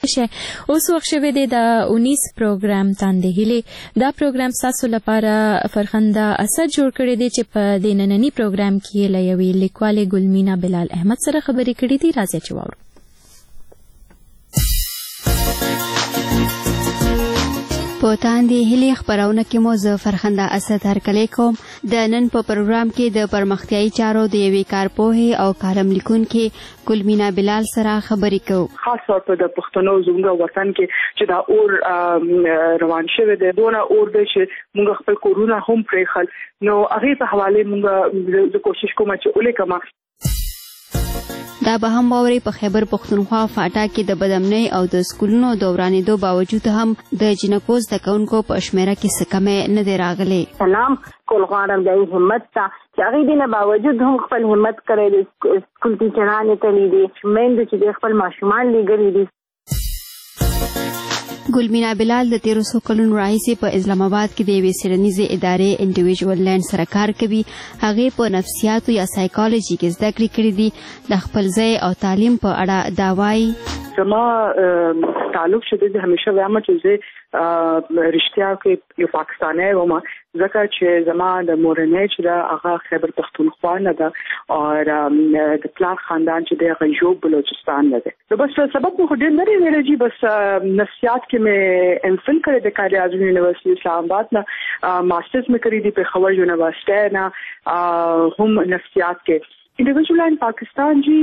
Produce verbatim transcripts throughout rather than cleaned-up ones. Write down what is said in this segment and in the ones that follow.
شئ. اوس وخت شوی دی د اونیس پروګرام تاندې هیلې. دا پروګرام تاسو لپاره فرخنده اسد جوړ کړی دی چې په دې نننی پروګرام کې له یوې لیکوالې ګلمینا بلال احمد سره خبرې کړې دي. راځئ چې واورو. په تاندې هیلې خبرونه کې مو زه فرخنده اسد هرکلی کوم. د نن په پروګرام کې د پرمختیایي چارو د یوې کارپوهې او کالم لیکونکې ګلمینا بلال سره خبرې کوو. خاص طور په د پښتنو زموږ وطن کې چې دا اور روان شوی دی، دونه اور دی چې موږ خپل کورونه هم پرېښل. نو هغې په حواله موږ زه کوشش کوم چې ولیکم. دا به هم واوري په خیبر پښتونخوا فاټا کې د بدامنۍ او د سکولونو د ورانېدو باوجود هم د جنکو زده کوونکو په شمیره کې څه کمی نه دی راغلی. سلام کول غواړم د همت ته چې هغې دې نه باوجود هم خپل همت کړی دی. سکول ټیچرانې تللي دي، میندې چې د خپل ماشومان لیږلي دي. ګلمینا بلال د تیرو څو کلونو راهیسې په اسلام آباد کې د یوې څیړنیزې ادارې انډیویژوال لینډ سره کار کوي. هغې په نفسیاتو یا سایکالوژي کې زده کړې کړې دي. د خپل ځای او تعلیم په اړه دا وایي. زما تعلق شته چې همیشه وایم چې زه رښتیا کې یو پاکستانی وم، ځکه چې زما د مورنۍ چې دا هغه خیبر پښتونخوا نه ده او د پلار خاندان چې دی هغه یو بلوچستان نه ده. نو بس سبق مو ډېر نه دی ویلی، بس نفسیات کې مې ایم فل کړی د قائد اعظم یونیورسټي اسلام آباد نه، ماسټرز مې کړی دی پېښور یونیورسټي نه هم نفسیات کې. انډیویژوال ان پاکستان جی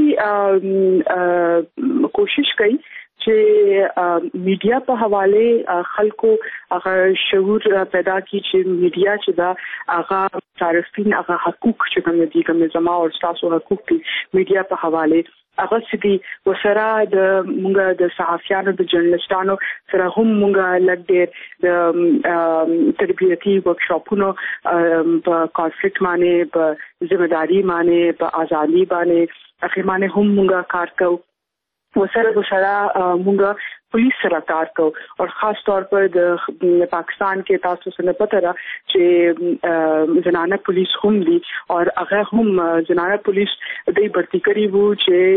کوشش کوي چې میډیا په حواله خلکو هغه شعور پیدا کی چې میډیا چې دا هغه صارفین هغه حقوق چې کوم دي کوم زما او تاسو حقوق دي میډیا په حواله هغه سدي وسره د مونږه د صحافیانو د جرنالستانو سره هم مونږه لګ ډېر د تربیتي ورکشاپونو په کانفلیکټ باندې په ذمہداري باندې په ازادي باندې اخی باندې هم مونږه کار کوو. وسره وسره مونږه پولیس سره کار کوو او خاص طور پر د پاکستان کې تاسو سره پته را چې زنانه پولیس هم دي او هغه هم زنانه پولیس د برتی کړي وو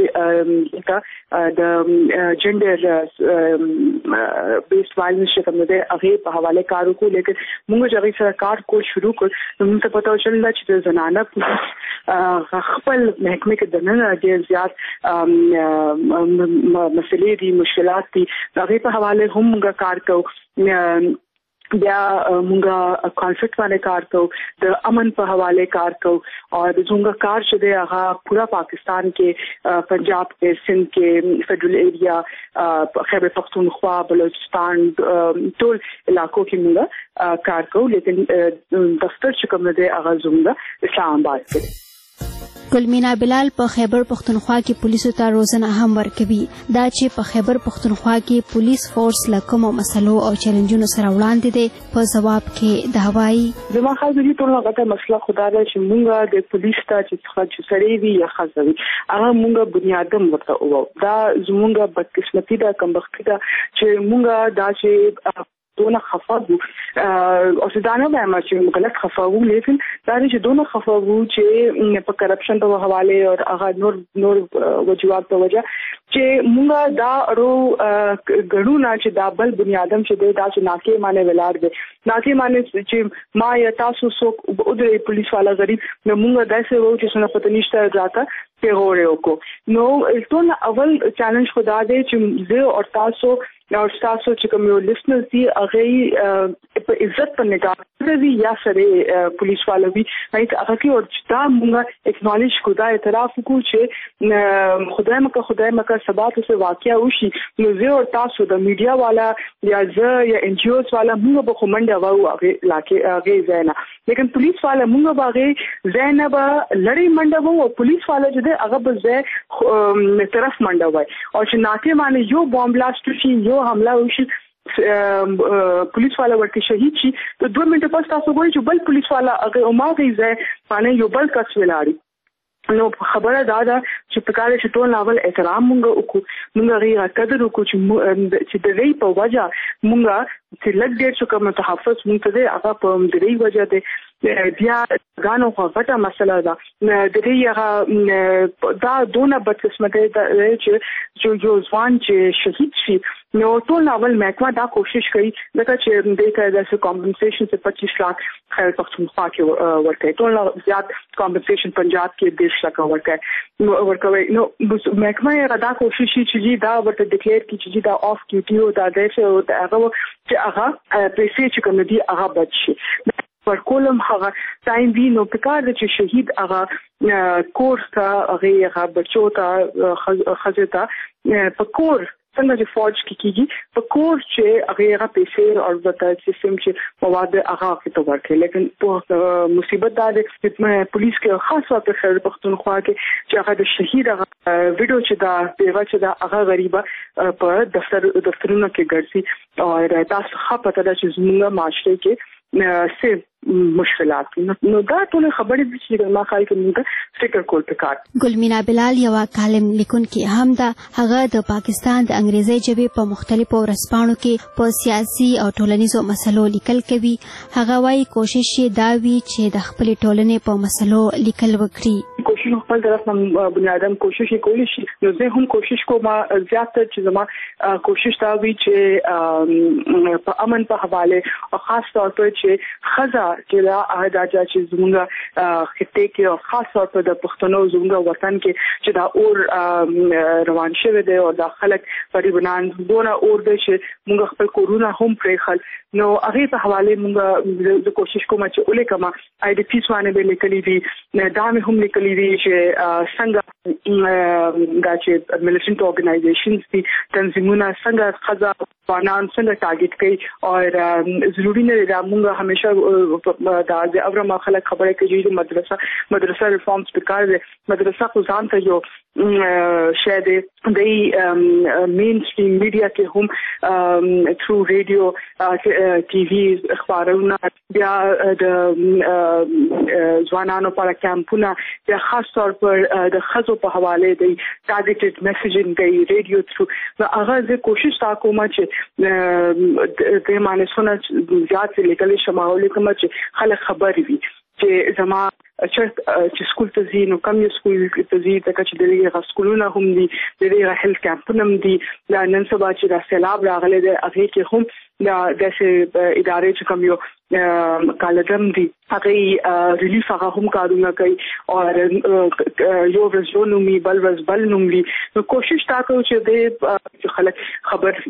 چې د جنډر بیس وایلنس چې کوم دی هغه په حواله کار وکړو، لیکن موږ چې هغه سره کار کول شروع کړ نو موږ ته پته وشول چې زنانه پولیس خپل محکمه کې دننه ډېر زیات مسلې دي، مشکلات دي، هغه په حواله هم موږ کار کوو. بیا موږ کانفلیکټ باندې کار کوو، د امن په حواله کار کوو او د څنګه کار چې دی هغه پورا پاکستان کې پنجاب کې سندھ کې فیډرل ایریا خیبر پختونخوا بلوچستان ټول علاقو کې موږ کار کوو، لیکن دفتر چې کوم دی هغه زموږ اسلام آباد کې. ګلمینا بلال په خیبر پختونخوا کې پولیسو ته روزنه هم ورکوي. دا چې په خیبر پختونخوا کې پولیس فورس له کومو مسلو او چیلنجونو سره وړاندې دی، په ځواب کې دا وایي. زما خیال دی ټول هغه مسله خدا ده چې موږ د پولیس ته چې سړی وي یا ښځه وي هغه موږ بنیادم ورته وو. دا زموږ بدقسمتي ده، کمبختي ده چې موږ دا چې دونه خفا وو او ځدانه وایم چې غلط خفا وو، لیکن دا چې دونه خفا وو چې په کرپشن په حواله او هغه نور نور وجوهات په وجه چې موږ دا ورو غړو چې دا بل بنیادم چې دا چې ناکې معنی ولار دي، ناکې معنی چې ما یا تاسو سو او د پولیس والا غریب نو موږ داسې وو چې څنګه پته نشته راته پیغورې وکړو. نو ټول اول چیلنج خدا دی چې زه او تاسو او تاسو چې کوم یو لیسنر دي هغه په عزت په نگاه کوي یا سره پولیس والا وي هغه کې او دا موږ اکنالج کو دا اعتراف کو چې خدای مکه خدای مکه سبا ته واقعیا وشي نو زه او تاسو د میډیا والا یا زه یا ان جی اوز والا موږ به کومنده وو هغه لاکه هغه زینا، لیکن پولیس والا موږ باغې زینب لړۍ منډه وو او پولیس والا چې هغه به زه طرف منډه وای او چې ناکه معنی یو بام بلاست شي یو حمله وشي پولیس والا ورته شهید شي ته دوه منټه پس تاسو ګورئ چې بل پولیس والا هغه او ما غي ځای باندې یو بل کس ولاړی. نو خبره دا ده چې په کار چې ټول ناول احترام مونږ وکړو، مونږ غي قدر وکړو چې د دې په وجه مونږ چې لږ ډېر څه کوم تحفظ مونږ ته هغه په دې وجه ده بیا غانو خو غټه مسله ده د دې هغه دا دونه بدقسمته ده چې یو ځوان چې شهید شي نو ټول ناول محکمه دا کوشش کوي لکه چې د کډه کمپنسیشن څخه پچیس लाख خیر پختونخوا کې ورکړي ټول زیات کمپنسیشن پنجاب کې دیش لکه ورکړي نو ورکوي نو محکمه دا کوشش چې دا ورته ډیکلیئر کی چې دا اف کیټي او دا دغه او هغه چې هغه پیسې چې کوم دي هغه بچي پر کولم هغه ټایم وی نو پکار چې شهید هغه کورس ته هغه هغه بچو ته خزه ته په کور څنګه چې فوج کې کیږي په کور چې هغه پیسې او د سیستم چې مواد هغه کې ورکړي لیکن په مصیبت دا د پولیس کې خاص وخت خیر پختونخوا کې چې هغه د شهید هغه ویډیو چې دا پیغه چې دا هغه غریبه په دفتر دفترونو کې ګرځي او تاسو ښه پته ده چې زموږ معاشره کې څه مشکلات نو دا ټول خبرې دي چې ما خیال کې موږ فکر کول پکار. ګلمینا بلال یو کالم لیکونکي هم ده هغه د پاکستان د انګریزي ژبې په مختلفو ورځپاڼو کې په سیاسي او ټولنیزو مسلو لیکل کوي. هغه وايي کوشش یې دا وي چې د خپل ټولنې په مسلو لیکل وکړي. کوشش خپل طرف نه بنیادم کوشش کولی شي نو زه هم کوشش کوم زیات تر چې زما کوشش دا وي چې په امن په حواله او خاص طور پر چې خزا چې دا اهداجا چې زموږه خطه کې او خاص طور پر د پښتنو زموږه وطن کې چې دا اور روان شوی دی او د خلک پریبنان دونه اور دی چې موږ خپل کورونا هم پرېخل نو هغه په حواله موږ د کوشش کوم چې اولې کما آی ډی پی سوانه به لیکلي دي دا مې هم لیکلي دي چې څنګه دا چې ملیټنټ اورګنایزیشنز دي تنظیمونه څنګه خزا قانون څنګه ټارګټ کوي او ضروري نه دی موږ همیشه دا د اورما خلک خبره کوي چې مدرسه مدرسه ریفارمز پکار دي مدرسه خو ځان ته یو شاید د مین سټریم میډیا کې هم تھرو ریډیو ټي وي اخبارونه بیا د ځوانانو لپاره کیمپونه بیا خاص طور پر د خزو په حواله دی ټارګټډ میسیجینګ کوي ریډیو تھرو نو هغه زه کوشش تا کوم چې د مانسونه زیات لیکل شمول کوم چې خلک خبر وي چې زما چې سکول ته ځي نو کم یو سکول ته ځي ځکه چې دغه سکولونه هم دي دغه هیلث کیمپونه هم دي دا نن سبا چې دا سیلاب راغلی دی هغه کې هم دا د ادارې چې کوم یو کالجم دي هغه ریلیف هغه هم کارونه کوي او یو ورځ نومي بل ورځ بل نومي نو کوشش تا کوو چې د خلک خبر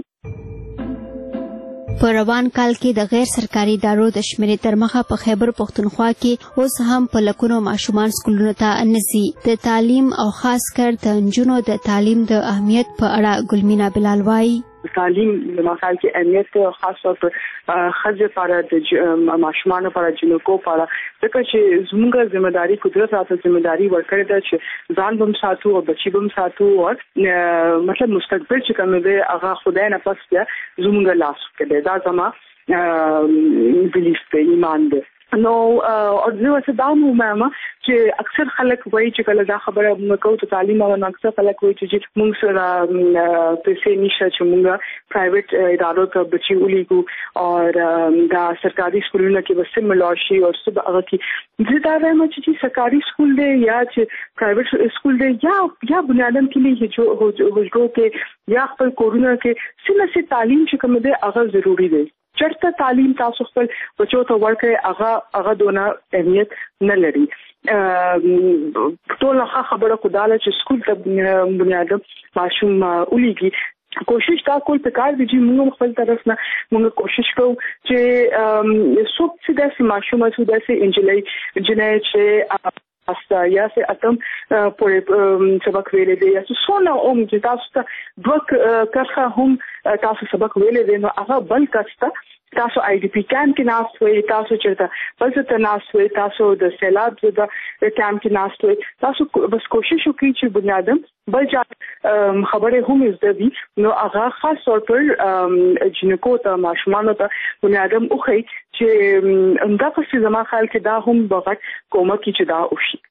په روان کال کې د غیر سرکاري ادارو د شمیرې تر مخه په خیبر پختونخوا کې اوس هم په لکونو ماشومان سکولونو ته نزي. د تعلیم او خاص کر د نجونو د تعلیم د اهمیت په اړه ګلمینا بلال وايي تعلیم د مخال کې اهمیت او خاص طور پر خځې لپاره د ماشومان لپاره جنکو لپاره ځکه چې زموږه ځمېداري قدرت راته ځمېداري ورکړې ده چې ځان بم ساتو او بچي بم ساتو او مطلب مستقبل چې کوم دی هغه خدای نه پس بیا زموږه لاس کې دی دا زما بلیف دی ایمان دی نو او زه څه دا مهمه چې اکثر خلک وایي چې کله دا خبره موږ کوو ته تعلیم او اکثر خلک وایي چې موږ سره پیسې نشته چې موږ پرایویټ ادارو ته بچي ولیکو او دا سرکاري سکولونو کې بس ملاشي او څه هغه کې زه دا وایم چې سرکاري سکول دی یا چې پرایویټ سکول دی یا یا بنیادم کې نه هجو هجو کې یا خپل کورونا کې څه نه تعلیم چې کوم دی هغه ضروری دی چرته تعلیم تاسو خپل بچو ته ورکړئ هغه هغه دونه اهمیت نه لري ټول هغه خبره خداله چې سکول ته بنیادم ماشوم ولیږي کوشش دا کول پکار دي چې موږ خپل طرف نه موږ کوشش کوو چې څوک چې داسې ماشوم او داسې انجلۍ جنې چې استا یا سه اتم پورې سبق ویلې دي یا څونه اوم چې تاسو ته دوک کرخه هم تاسو سبق ویلې دي نو هغه بل کسته تاسو آی ډی پی کیمپ کې ناست وي تاسو چرته بل څه ناست وي تاسو د سیلاب د کیمپ کې ناست وي تاسو بس کوشش وکړئ چې بنیادم بل ځای خبره هم زده وي نو هغه خاص طور پر جنکو ته ماشومان ته بنیادم اوخی چې انده په زما خیال کې دا هم بغټ کومه کې چې دا وشي.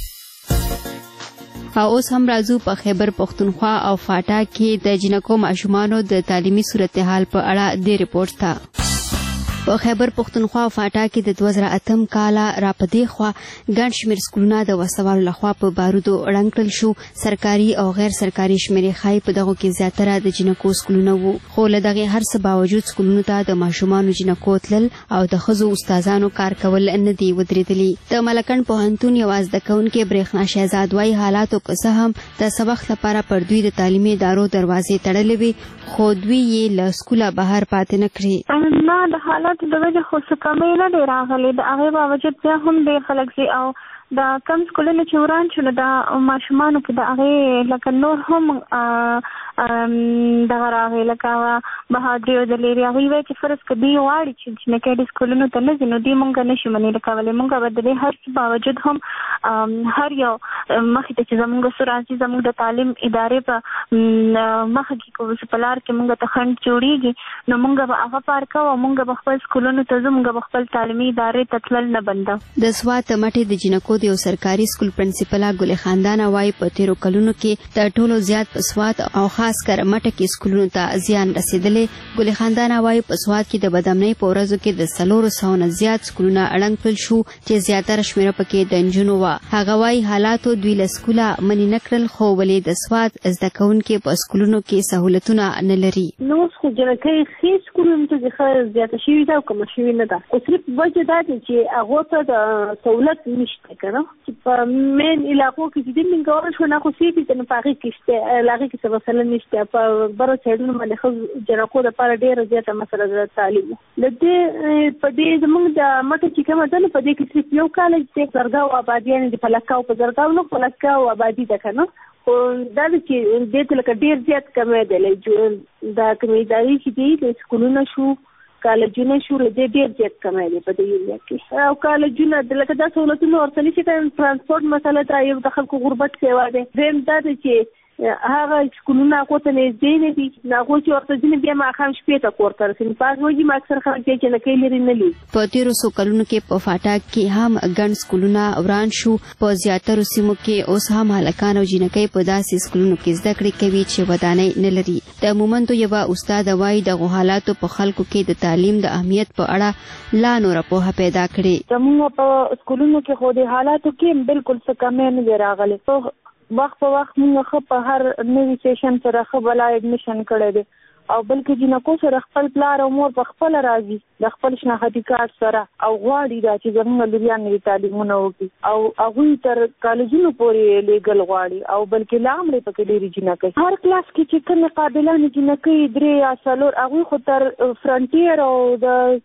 او اوس هم راځو په خیبر پختونخوا او فاټا کې د جنکو ماشومانو د تعلیمي صورتحال په اړه د ریپورت ته. په خیبر پښتونخوا فاټا کې د دوه زره اتم کال را پدې خوا ګڼ شمېر سکولونه د وسوالو لخوا په بارودو ړنګ کړل شو. سرکاري او غیر سرکاري شمېرې ښایي په دغو کې زیاتره د جنکو سکولونه وو، خو له دغې هر څه باوجود سکولونو ته د ماشومانو جنکو تلل او د ښځو استادانو کار کول نه دي ودرېدلي. د ملکن پوهنتون یوه زده کوونکې برېښنا شهزاد وایي حالاتو که څه هم د سبق لپاره پر دوی د تعلیمي ادارو دروازې تړلې وي، خو دوی یې له سکوله بهر پاتې نه کړي. نه، د حالاتو د وجې خو څه کمۍ نه دی راغلی، د هغې باوجود بیا هم ډېر خلک ځي او د کم سکولونه چې وران شو د ماشومانو کې د هغې لکه نور هم دغه راغی لکه بهادري او دلیري هغوی وایي چې فرض که دوی غواړي چې جنکۍ دې سکولونو ته نه ځي نو دوی مونږ نه شي منې کولی. مونږ به د دې هر څه باوجود هم هر یو مخې ته چې زمونږ څه راځي زمونږ د تعلیم ادارې په مخه کې کوو په لار کې مونږ ته خنډ جوړېږي نو مونږ به هغه پار کوو، مونږ به خپل سکولونو ته ځو، مونږ به خپل تعلیمي ادارې ته تلل نه بندو. د سوات مټې د جنکو د یو سرکاري سکول پرنسپله ګلې خاندانه وایي په تېرو کلونو کې د ټولو زیات په سوات او خاص کر مټه کې سکولونو ته زیان رسېدلی. ګلې خاندانه وایي په سوات کې د بدامنۍ په ورځو کې د څلورو سوو نه زیات سکولونه ړنګ کړل شو چې زیاتره شمېره پکې د نجونو وه. هغه وایي حالاتو دوی له سکوله منې نه کړل، خو ولې د سوات زده کوونکي په سکولونو کې سهولتونه نه لري. نو خو جنکۍ ښې سکولونو ته ښه زیاته شوې ده او کمه شوې نه ده، خو صرف وجه دا دی چې هغو ته د سهولت نشته که نه، چې په مین علاقو کې چې دې منګول شو نه خو سیټي ته نو په هغې کې شته، هغې کې څه مسله نشته. په برو سایډونو باندې ښځو جنکو دپاره ډېره زیاته مسله ده تعلیم. د دې په دې زموږ د مټه چې کومه ده نو په دې کې صرف یو کالج دی، زرګاو آبادیانې دي په لکاو په زرګاو نه په لکاو آبادي ده که نه، خو دا ده چې دې ته لکه ډېر زیات کمی دی. دا کومې ادارې چې دي د سکولونه شو کالجونه شو له دې ډېر زیات کمی دی په دې ایریا کې، او کالجونه لکه دا سهولتونه ورته نشي کولی. ترانسپورټ مسله ده، یو د خلکو غربت سیوا دی. دویم دا ده چې هغه سکولونه هغو ته نږدې نه دي، هغو چې ورته ځینې بیا ماښام شپې ته کور ته رسېږي. په هغې وجې ما اکثر خلک دی چې جنکۍ لرې نه لي. په تېرو څو کلونو کې په فاټا کې هم ګڼ سکولونه وران شو. په زیاترو سیمو کې اوس هم هلکان او جنکۍ په داسې سکولونو کې زده کړې کوي چې ودانۍ نه لري. د مومندو یوه استاده وایي دغو حالاتو په خلکو کې د تعلیم د اهمیت په اړه لا نوره پوهه پیدا کړې. زموږ په سکولونو کې خو د حالاتو کې بالکل څه کمی نه دی راغلی. وخت په وخت موږ ښه په هر نوي سیشن سره ښه بلا ایډمیشن کړی دی، او بلکې جنکو سره خپل پلار او مور په خپله راځي د خپل شناختی کارت سره او غواړي دا چې زموږ لوریان نوي تعلیمونه وکړي او هغوی تر کالجونو پورې لیږل غواړي، او بلکې لا هم پکې ډېرې جنکۍ هر کلاس کې چې کومې قابلانې جنکۍ درې یا څلور هغوی خو تر فرنټیر او د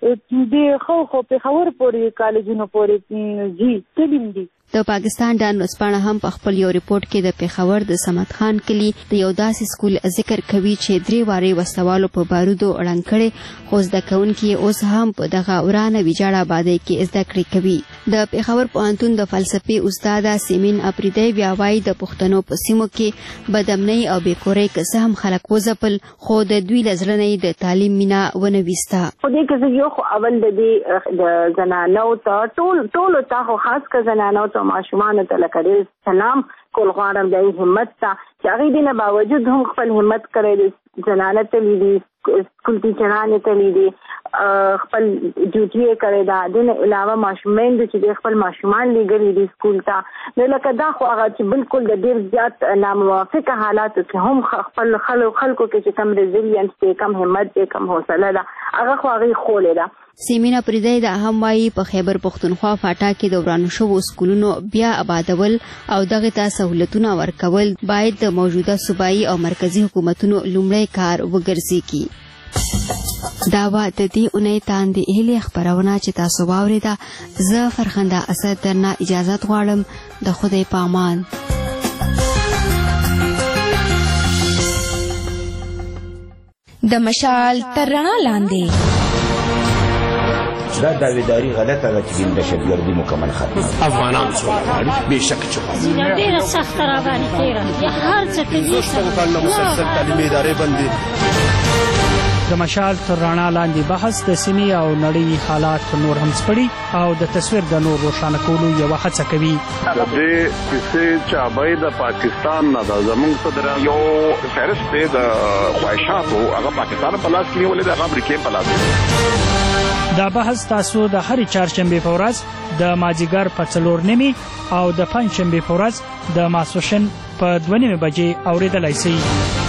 د خو خو پېښور پورې کالجونو پورې ځي تلیم دي. د پاکستان ډان ورځپاڼه هم په خپل یو ریپورټ کې د پېښور د صمد خان کلي د یو داسې سکول ذکر کوي چې درې وارې وسوالو په بارودو ړنګ کړی، خو زده کوونکي اوس هم په دغه ورانه ویجاړه آبادۍ کې زده کړې کوي. د پېښور پوهنتون د فلسفې استاده سیمین اپریدی بیا وایي د پښتنو په سیمو کې بدامنۍ او بېکورۍ که څه هم خلک وځپل، خو د دوی له زړه نه د تعلیم مینه ونه ویسته. خو دې کې زه یو خو اول د دې د زنانو ته ټول ټولو ته خو خاص که زنانو ته ماشومانو ته لکه ډېر سلام کول غواړم د همت ته چې هغې دې نه باوجود هم خپل همت کړی دی. زنانه تللی دي، سکول ټیچرانې تللی دي، خپل ډیوټي یې کړې ده. دې نه علاوه ماشومین چې دی خپل ماشومان لیږلي دي سکول ته. نو لکه دا خو هغه چې بالکل د ډېر زیات ناموافقه حالاتو کې هم خپل خلکو کې چې کم ریزیلینس دی، کم همت دی، کم حوصله ده، هغه خو هغې ښولې ده. سیمینه پریدی دا هم وایي په خیبر پښتونخوا فاټا کې د ورانو شوو سکولونو بیا آبادول او دغه ته سهولتونه ورکول باید د موجوده صوبایي او مرکزی حکومتونو لومړی کار وګرځي. دا و د دې اونۍ تاندې هیلې خپرونه چې تاسو واورېده. زه فرخنده اسد درنه اجازت غواړم. د خدای په امان. د مشال تر رڼا لاندې دا داویداری غلطه ده چې د دهشتګردي مکمل ختمه افغانان سوله غواړي بېشکه چې غواړي ډېره سخته راباندې تېره یا هر څه کوي مسلسل تعلیمي ادارې بندې د مشال تر رڼا لاندې بحث د سیمې او نړۍ حالات نور هم سپړي او د تصویر د نور روښانه کولو یوه هڅه کوي. د دې کیسې چابۍ د پاکستان نه د زموږ صدر یو فهرست دی د خواهشاتو هغه پاکستان په لاس کې نیولې د امریکا په لاس. دا بحث تاسو د هرې چهارشنبې په ورځ د مازدیګر په څلور نیمې او د پنجشنبې په ورځ د ماسپښین په دوه نیمې بجې اورېدلی شئ.